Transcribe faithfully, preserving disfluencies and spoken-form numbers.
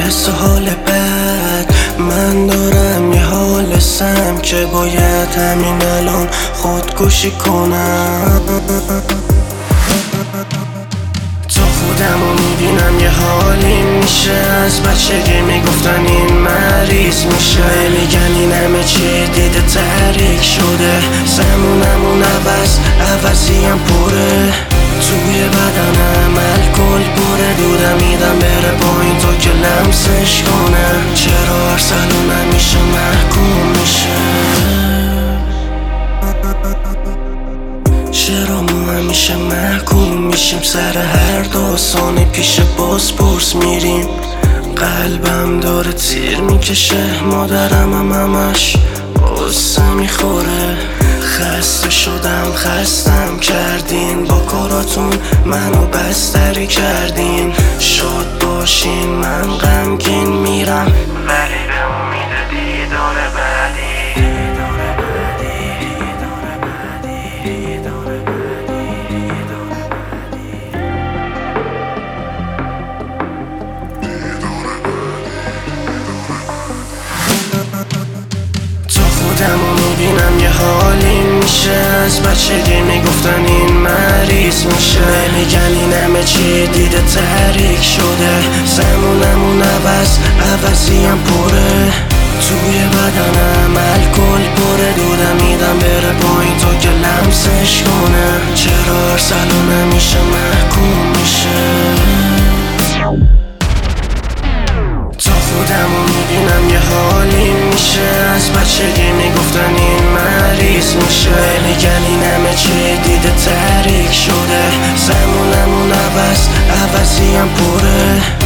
حس و حال بد. من دارم یه حال سم که باید همین الان خودکشی کنم. تا خودمو میبینم یه حالی میشه، از بچگی میگفتن این مریض میشه. میگن این همه چی دیده تحریک شده، زمونمون عوض عوضیم پره. توی بدنم الکل پره، دودم میدم بره پایین تا که لمسش کنه. چرا هر سالون همیشه محکوم میشه؟ چرا ما همیشه محکوم میشیم؟ سر هر داستانی پیش بازپرس میریم. قلبم داره تیر میکشه، مادرم هم همش قصه میخوره. خسته شدم خستم کردین، با کاراتون منو بستری کردین. شاد باشین من غمگین میرم، ولی به امید دیدار بعدی. خودمو میبینم یه حالی میشه، از بچگی میگفتن این مریض میشه. میگن این همه چی دیده تحریک شده، زمونمون عوض عوضیم پره. توی بدنم الکل پره، دودم میدم بره پایین تا که لمسش کنه. چرا هر سالون همیشه محکوم میشه؟ تا خودمو میبینم یه حالی میشه، از بچگی میگفتن این مریض میشه. میگن این همه چی دیده تحریک شده، زمونمون عوض عوضیم پره.